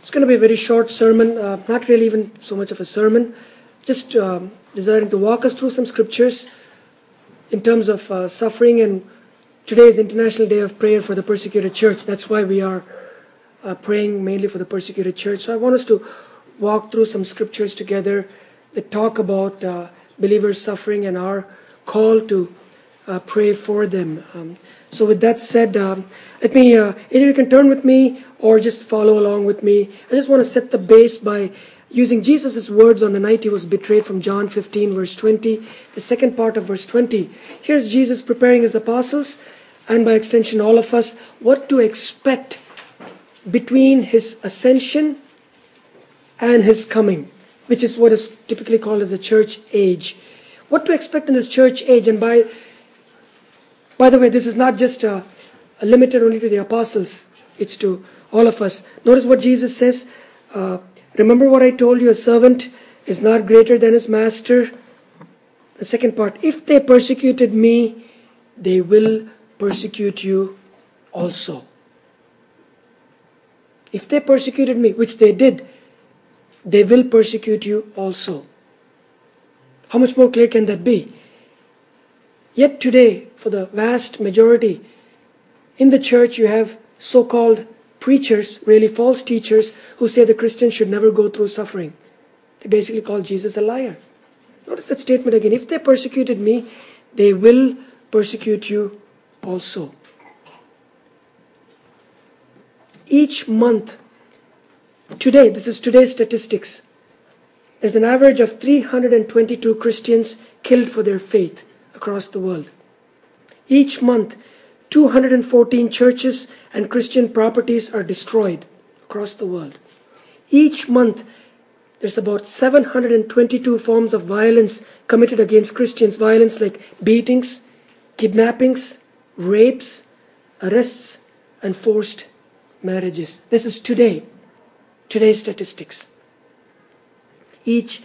It's going to be a very short sermon, not really even so much of a sermon, just desiring to walk us through some scriptures in terms of suffering. And today is International Day of Prayer for the Persecuted Church. That's why we are praying mainly for the persecuted church. So I want us to walk through some scriptures together that talk about believers suffering and our call to pray for them. So with that said, let me, either you can turn with me or just follow along with me. I just want to set the base by using Jesus' words on the night he was betrayed from John 15 verse 20, the second part of verse 20. Here's Jesus preparing his apostles and by extension all of us what to expect between his ascension and his coming, which is what is typically called as the church age. What to expect in this church age. And by the way, this is not just limited only to the apostles. It's to all of us. Notice what Jesus says. Remember what I told you, a servant is not greater than his master. The second part, if they persecuted me, they will persecute you also. If they persecuted me, which they did, they will persecute you also. How much more clear can that be? Yet today, for the vast majority, in the church you have so-called preachers, really false teachers, who say the Christians should never go through suffering. They basically call Jesus a liar. Notice that statement again. If they persecuted me, they will persecute you also. Each month, today, this is today's statistics, there's an average of 322 Christians killed for their faith across the world. Each month, 214 churches and Christian properties are destroyed across the world. Each month, there's about 722 forms of violence committed against Christians. Violence like beatings, kidnappings, rapes, arrests, and forced marriages. This is today's statistics. Each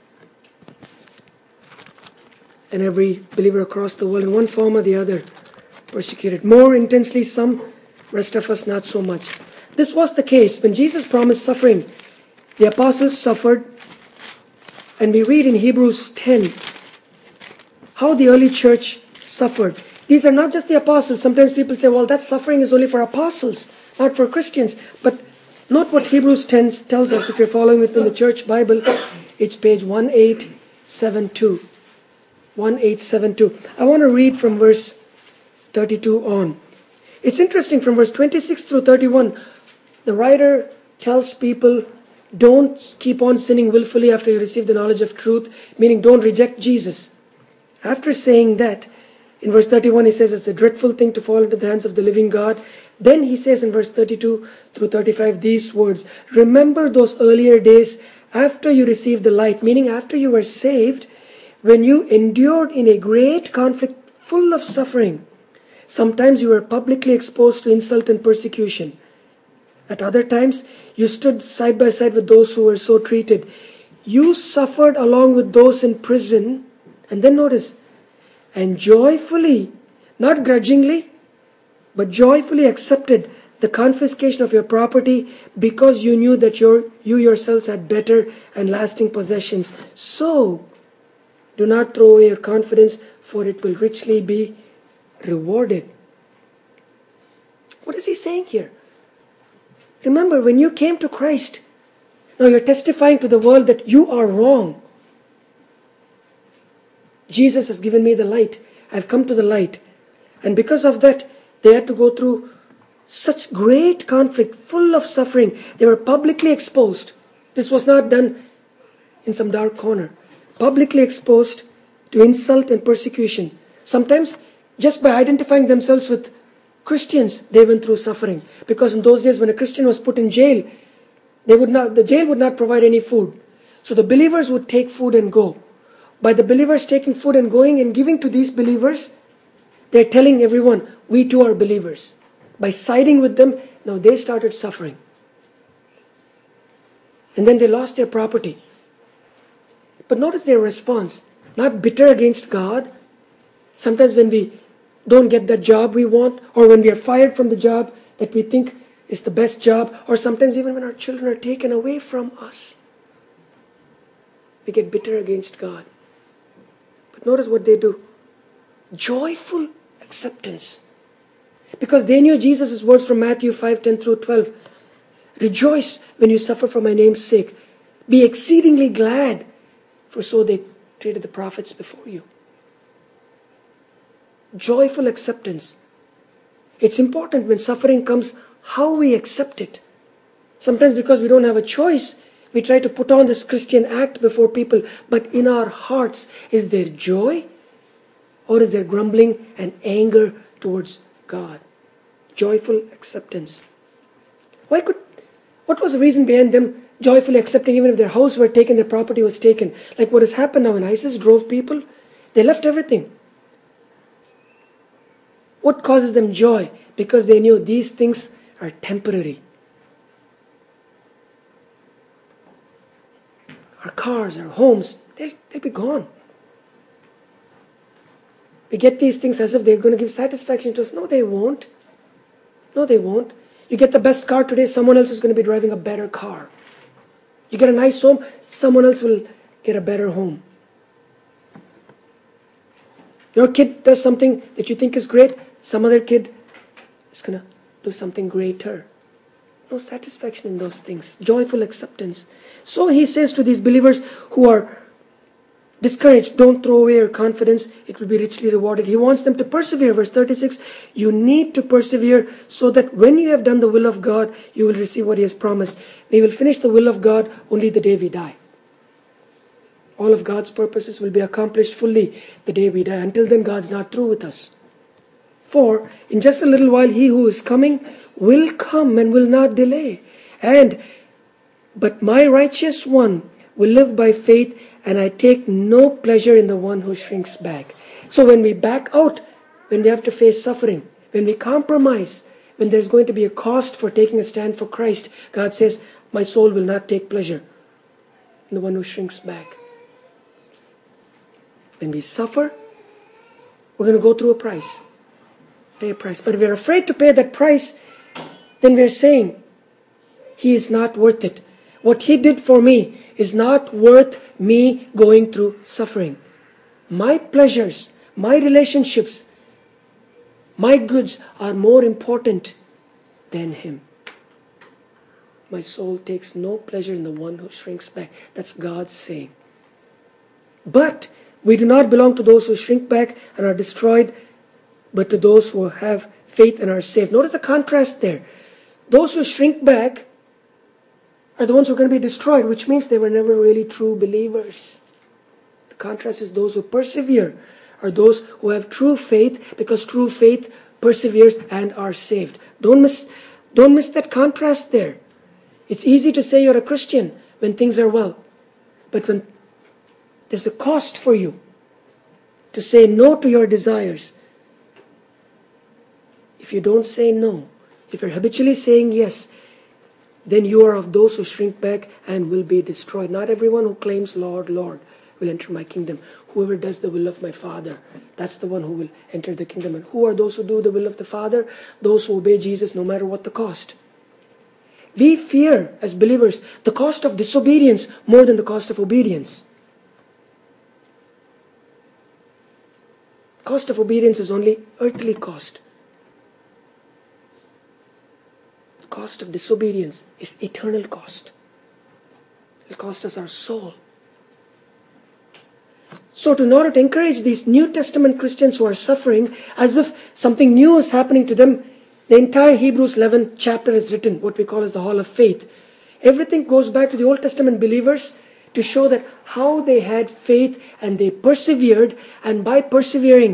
and every believer across the world in one form or the other persecuted. More intensely some, rest of us not so much. This was the case when Jesus promised suffering. The apostles suffered, and we read in Hebrews 10 how the early church suffered. These are not just the apostles. Sometimes people say, well, that suffering is only for apostles, not for Christians. But note what Hebrews 10 tells us. If you're following with me in the church Bible, it's page 1872. 1872. I want to read from verse 32 on. It's interesting, from verse 26 through 31, the writer tells people, don't keep on sinning willfully after you receive the knowledge of truth, meaning don't reject Jesus. After saying that, in verse 31 he says it's a dreadful thing to fall into the hands of the living God. Then he says in verse 32 through 35 these words, remember those earlier days after you received the light, meaning after you were saved, when you endured in a great conflict full of suffering. Sometimes you were publicly exposed to insult and persecution. At other times, you stood side by side with those who were so treated. You suffered along with those in prison. And then notice, and joyfully, not grudgingly, but joyfully accepted the confiscation of your property because you knew that you yourselves had better and lasting possessions. So, do not throw away your confidence, for it will richly be rewarded. What is he saying here? Remember, when you came to Christ, now you're testifying to the world that you are wrong. Jesus has given me the light. I've come to the light. And because of that, they had to go through such great conflict, full of suffering. They were publicly exposed. This was not done in some dark corner. Publicly exposed to insult and persecution. Sometimes, just by identifying themselves with Christians, they went through suffering. Because in those days, when a Christian was put in jail, the jail would not provide any food. So the believers would take food and go. By the believers taking food and going and giving to these believers, they're telling everyone, we too are believers. By siding with them, now they started suffering. And then they lost their property. But notice their response. Not bitter against God. Sometimes when we don't get that job we want, or when we are fired from the job that we think it's the best job, or sometimes even when our children are taken away from us, we get bitter against God. But notice what they do. Joyful acceptance. Because they knew Jesus' words from Matthew 5:10 through 12. Rejoice when you suffer for my name's sake. Be exceedingly glad, for so they treated the prophets before you. Joyful acceptance. It's important when suffering comes how we accept it. Sometimes because we don't have a choice, we try to put on this Christian act before people. But in our hearts, is there joy? Or is there grumbling and anger towards God? Joyful acceptance. What was the reason behind them joyfully accepting even if their house were taken, their property was taken? Like what has happened now when ISIS drove people? They left everything. What causes them joy? Because they knew these things are temporary. Our cars, our homes, they'll be gone. We get these things as if they're going to give satisfaction to us. No, they won't. No, they won't. You get the best car today, someone else is going to be driving a better car. You get a nice home, someone else will get a better home. Your kid does something that you think is great, some other kid is going to do something greater. No satisfaction in those things. Joyful acceptance. So he says to these believers who are discouraged, don't throw away your confidence. It will be richly rewarded. He wants them to persevere. Verse 36, you need to persevere so that when you have done the will of God, you will receive what he has promised. We will finish the will of God only the day we die. All of God's purposes will be accomplished fully the day we die. Until then, God's not through with us. For in just a little while, he who is coming will come and will not delay. But my righteous one will live by faith, and I take no pleasure in the one who shrinks back. So when we back out, when we have to face suffering, when we compromise, when there's going to be a cost for taking a stand for Christ, God says, my soul will not take pleasure in the one who shrinks back. When we suffer, we're going to go through a price. Pay a price. But if we're afraid to pay that price, then we're saying, he is not worth it. What he did for me is not worth me going through suffering. My pleasures, my relationships, my goods are more important than him. My soul takes no pleasure in the one who shrinks back. That's God's saying. But we do not belong to those who shrink back and are destroyed, but to those who have faith and are saved. Notice the contrast there. Those who shrink back are the ones who are going to be destroyed, which means they were never really true believers. The contrast is those who persevere are those who have true faith, because true faith perseveres and are saved. Don't miss that contrast there. It's easy to say you're a Christian when things are well, but when there's a cost for you to say no to your desires. If you don't say no, if you're habitually saying yes, then you are of those who shrink back and will be destroyed. Not everyone who claims, Lord, Lord, will enter my kingdom. Whoever does the will of my Father, that's the one who will enter the kingdom. And who are those who do the will of the Father? Those who obey Jesus no matter what the cost. We fear, as believers, the cost of disobedience more than the cost of obedience. Cost of obedience is only earthly cost. The cost of disobedience is eternal cost. It will cost us our soul. So in order to encourage these New Testament Christians who are suffering as if something new is happening to them, the entire Hebrews 11 chapter is written, what we call as the Hall of Faith. Everything goes back to the Old Testament believers to show that how they had faith and they persevered, and by persevering,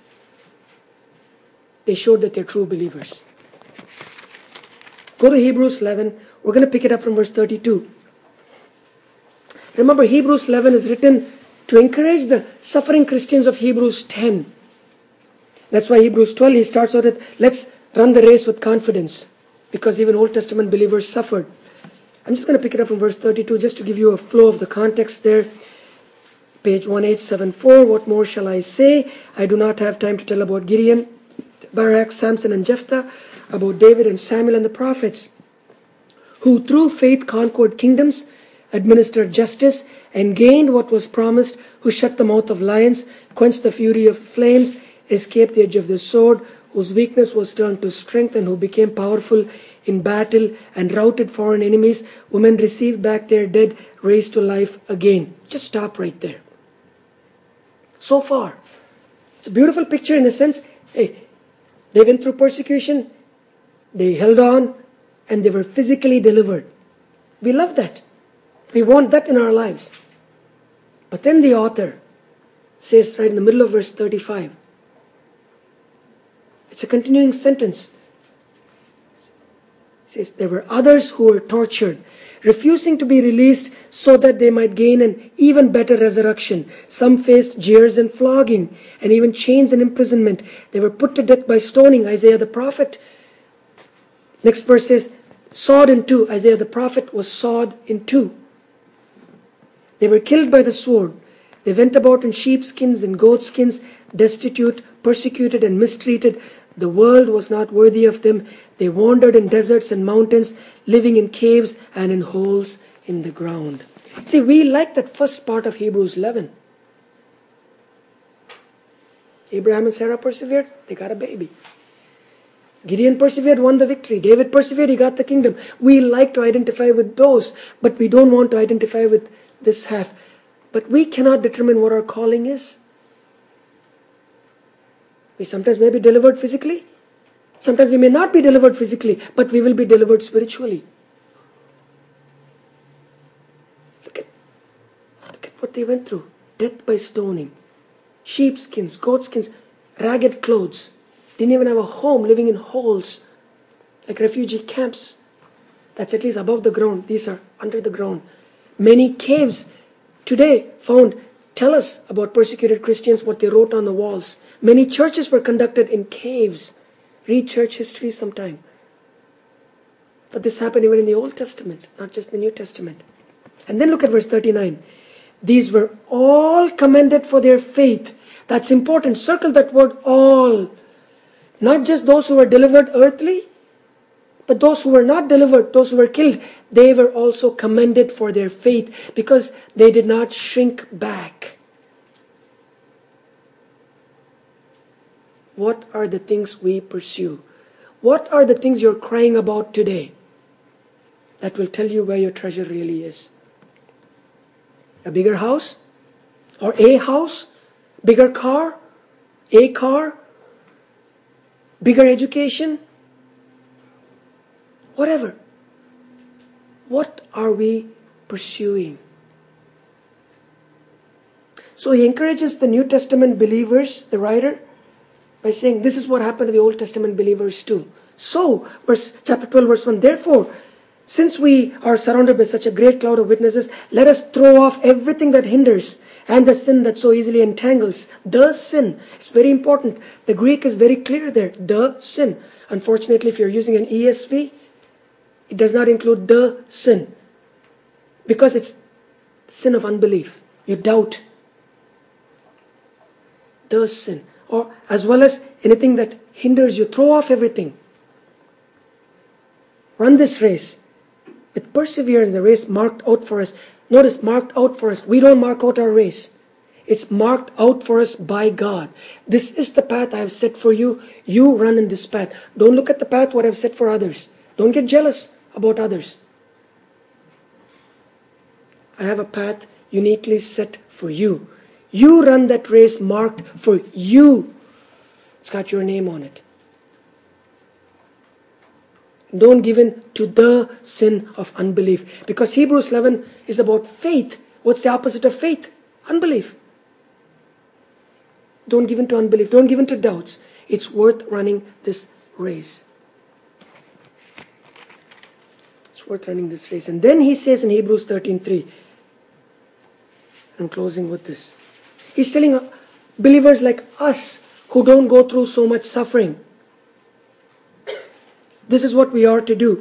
they showed that they're true believers. Go to Hebrews 11. We're going to pick it up from verse 32. Remember, Hebrews 11 is written to encourage the suffering Christians of Hebrews 10. That's why Hebrews 12, he starts out with, let's run the race with confidence, because even Old Testament believers suffered. I'm just going to pick it up from verse 32 just to give you a flow of the context there. Page 1874, what more shall I say? I do not have time to tell about Gideon, Barak, Samson and Jephthah. about David and Samuel and the prophets, who through faith conquered kingdoms, administered justice, and gained what was promised, who shut the mouth of lions, quenched the fury of flames, escaped the edge of the sword, whose weakness was turned to strength, and who became powerful in battle and routed foreign enemies. Women received back their dead, raised to life again. Just stop right there. So far, it's a beautiful picture in the sense, hey, they went through persecution, they held on, and they were physically delivered. We love that. We want that in our lives. But then the author says right in the middle of verse 35, it's a continuing sentence. It says, there were others who were tortured, refusing to be released so that they might gain an even better resurrection. Some faced jeers and flogging, and even chains and imprisonment. They were put to death by stoning, Isaiah the prophet. Next verse says, sawed in two. Isaiah the prophet was sawed in two. They were killed by the sword. They went about in sheepskins and goatskins, destitute, persecuted, and mistreated. The world was not worthy of them. They wandered in deserts and mountains, living in caves and in holes in the ground. See, we like that first part of Hebrews 11. Abraham and Sarah persevered, they got a baby. Gideon persevered, won the victory. David persevered, he got the kingdom. We like to identify with those, but we don't want to identify with this half. But we cannot determine what our calling is. We sometimes may be delivered physically. Sometimes we may not be delivered physically, but we will be delivered spiritually. Look at what they went through. Death by stoning. Sheepskins, goatskins, ragged clothes. Didn't even have a home, living in holes. Like refugee camps. That's at least above the ground. These are under the ground. Many caves today found tell us about persecuted Christians, what they wrote on the walls. Many churches were conducted in caves. Read church history sometime. But this happened even in the Old Testament, not just the New Testament. And then look at verse 39. These were all commended for their faith. That's important. Circle that word all. Not just those who were delivered earthly, but those who were not delivered, those who were killed, they were also commended for their faith because they did not shrink back. What are the things we pursue? What are the things you're crying about today that will tell you where your treasure really is? A bigger house? Or a house? Bigger car? A car? Bigger education? Whatever. What are we pursuing? So he encourages the New Testament believers, the writer, by saying this is what happened to the Old Testament believers too. So, chapter 12, verse 1, therefore, since we are surrounded by such a great cloud of witnesses, let us throw off everything that hinders and the sin that so easily entangles. The sin. It's very important. The Greek is very clear there. The sin. Unfortunately, if you're using an ESV, it does not include the sin. Because it's sin of unbelief. You doubt. The sin. Or as well as anything that hinders you. Throw off everything. Run this race with perseverance, the race marked out for us. Notice, marked out for us. We don't mark out our race. It's marked out for us by God. This is the path I have set for you. You run in this path. Don't look at the path what I've set for others. Don't get jealous about others. I have a path uniquely set for you. You run that race marked for you. It's got your name on it. Don't give in to the sin of unbelief. Because Hebrews 11 is about faith. What's the opposite of faith? Unbelief. Don't give in to unbelief. Don't give in to doubts. It's worth running this race. It's worth running this race. And then he says in Hebrews 13:3, I'm closing with this. He's telling believers like us who don't go through so much suffering. This is what we are to do.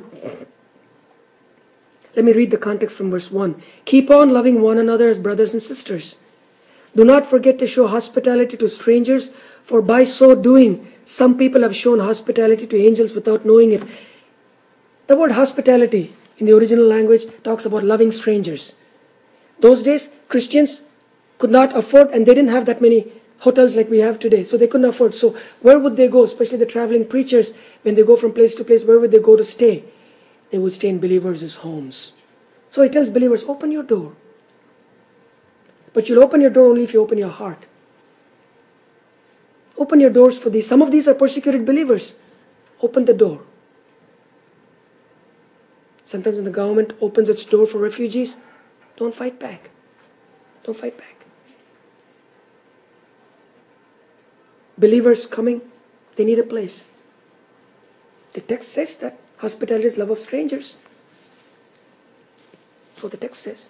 Let me read the context from verse 1. Keep on loving one another as brothers and sisters. Do not forget to show hospitality to strangers, for by so doing, some people have shown hospitality to angels without knowing it. The word hospitality in the original language talks about loving strangers. Those days, Christians could not afford, and they didn't have that many hotels like we have today, so they couldn't afford. So where would they go, especially the traveling preachers, when they go from place to place, where would they go to stay? They would stay in believers' homes. So he tells believers, open your door. But you'll open your door only if you open your heart. Open your doors for these. Some of these are persecuted believers. Open the door. Sometimes when the government opens its door for refugees, don't fight back. Don't fight back. Believers coming, they need a place. The text says that hospitality is love of strangers. That's what the text says.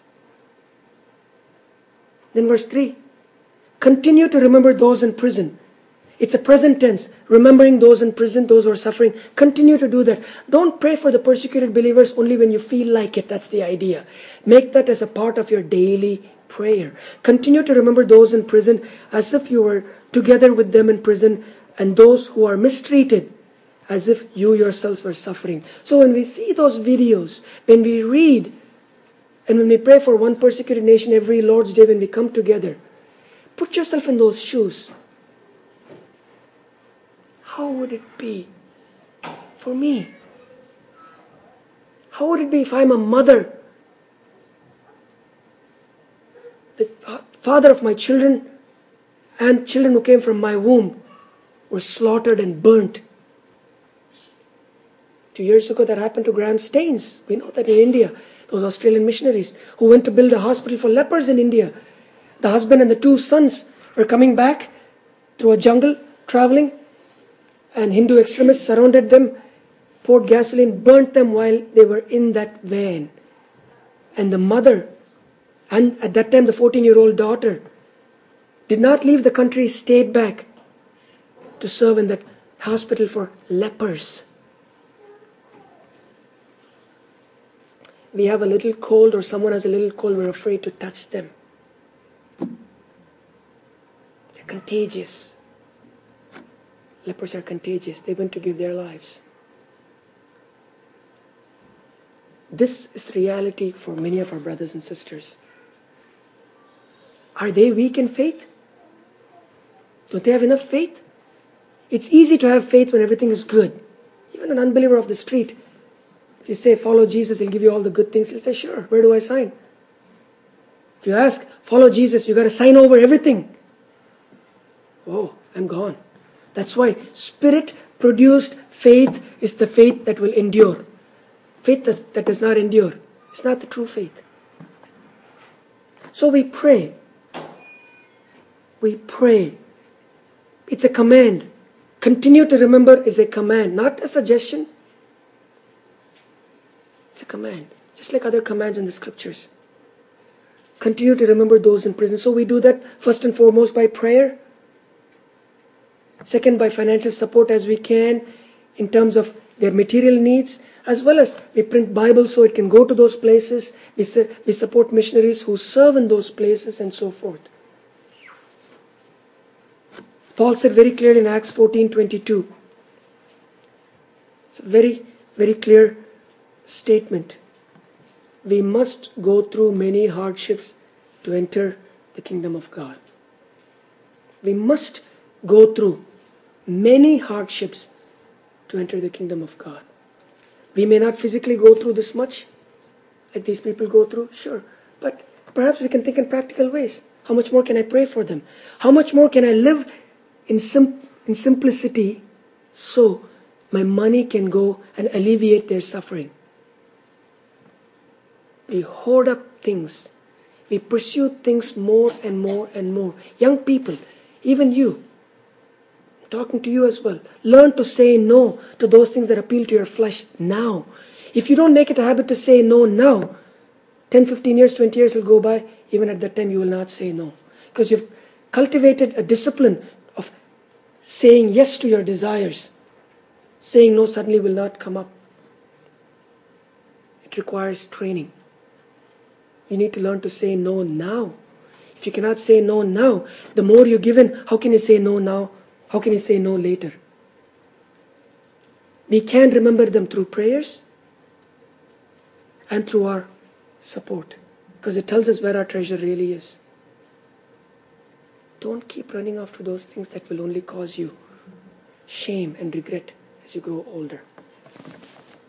Then verse 3. Continue to remember those in prison. It's a present tense. Remembering those in prison, those who are suffering. Continue to do that. Don't pray for the persecuted believers only when you feel like it. That's the idea. Make that as a part of your daily prayer. Continue to remember those in prison as if you were together with them in prison, and those who are mistreated as if you yourselves were suffering. So when we see those videos, when we read, and when we pray for one persecuted nation every Lord's Day when we come together, put yourself in those shoes. How would it be for me? How would it be if I'm a mother? The father of my children and children who came from my womb were slaughtered and burnt. 2 years ago that happened to Graham Staines. We know that in India. Those Australian missionaries who went to build a hospital for lepers in India. The husband and the 2 sons were coming back through a jungle, traveling, and Hindu extremists surrounded them, poured gasoline, burnt them while they were in that van. And the mother, and at that time the 14-year-old daughter, did not leave the country, stayed back to serve in that hospital for lepers. We have a little cold, or someone has a little cold, we're afraid to touch them. They're contagious. Lepers are contagious. They want to give their lives. This is reality for many of our brothers and sisters. Are they weak in faith? Don't they have enough faith? It's easy to have faith when everything is good. Even an unbeliever off the street, if you say, follow Jesus, he'll give you all the good things, he'll say, sure, where do I sign? If you ask, follow Jesus, you got to sign over everything. Oh, I'm gone. That's why Spirit-produced faith is the faith that will endure. Faith that does not endure is not the true faith. So we pray. We pray. It's a command. Continue to remember is a command, not a suggestion. It's a command, just like other commands in the scriptures. Continue to remember those in prison. So we do that first and foremost by prayer. Second, by financial support as we can in terms of their material needs, as well as we print Bibles so it can go to those places. We support missionaries who serve in those places and so forth. Paul said very clearly in Acts 14:22. It's a very, very clear statement. We must go through many hardships to enter the kingdom of God. We must go through many hardships to enter the kingdom of God. We may not physically go through this much, like these people go through, sure. But perhaps we can think in practical ways. How much more can I pray for them? How much more can I live in simplicity so my money can go and alleviate their suffering? We hoard up things. We pursue things more and more and more. Young people, even you, I'm talking to you as well. Learn to say no to those things that appeal to your flesh now. If you don't make it a habit to say no now, 10, 15 years, 20 years will go by. Even at that time, you will not say no. Because you've cultivated a discipline of saying yes to your desires. Saying no suddenly will not come up. It requires training. You need to learn to say no now. If you cannot say no now, the more you're given, how can you say no now? How can you say no later? We can remember them through prayers and through our support, because it tells us where our treasure really is. Don't keep running after those things that will only cause you shame and regret as you grow older.